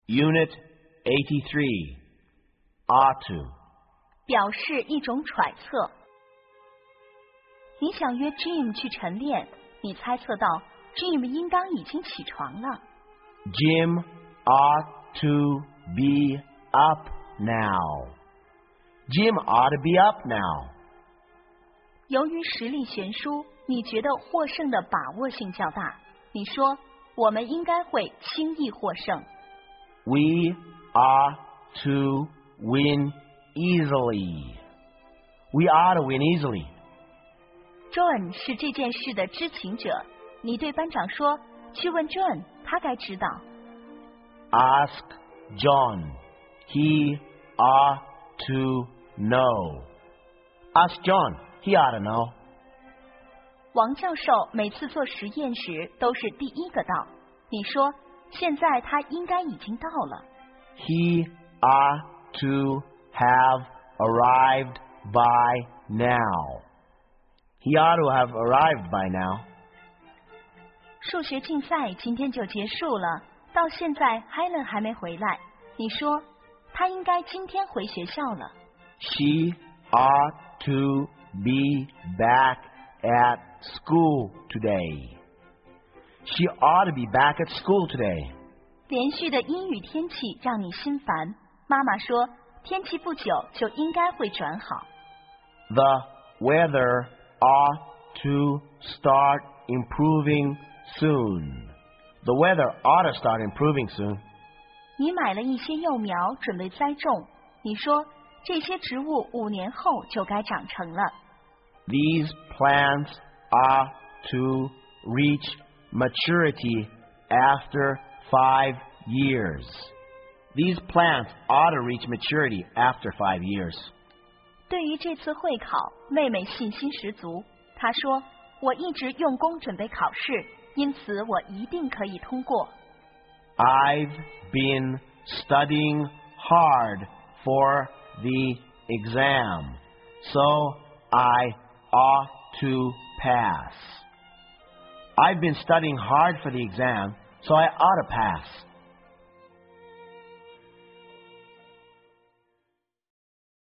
Unit 83, ought to. 表示一种揣测。你想约 Jim 去晨练，你猜测到 Jim 应当已经起床了。 Jim ought to be up now. Jim ought to be up now. 由于实力悬殊，你觉得获胜的把握性较大。你说，我们应该会轻易获胜。 We ought to win easily. We ought to win easily. John 是这件事的知情者，你对班长说，去问 John， 他该知道。 Ask John. He ought to know. Ask John. He ought to know. 王教授每次做实验时都是第一个到。你说，现在他应该已经到了。 He ought to have arrived by now. He ought to have arrived by now. 数学竞赛今天就结束了，到现在 Helen 还没回来。你说，他应该今天回学校了。 She ought to be back at school today. She ought to be back at school today. 连续的阴雨天气让你心烦。妈妈说，天气不久就应该会转好。 The weather ought to start improving soon. The weather ought to start improving soon. 你买了一些幼苗准备栽种，你说这些植物5年后就该长成了。 These plants ought to reach maturity after 5 years. These plants ought to reach maturity after 5 years. 对于这次会考，妹妹信心十足。她说，我一直用功准备考试，因此我一定可以通过。 I've been studying hard for the exam, so I ought to pass. I've been studying hard for the exam, so I ought to pass.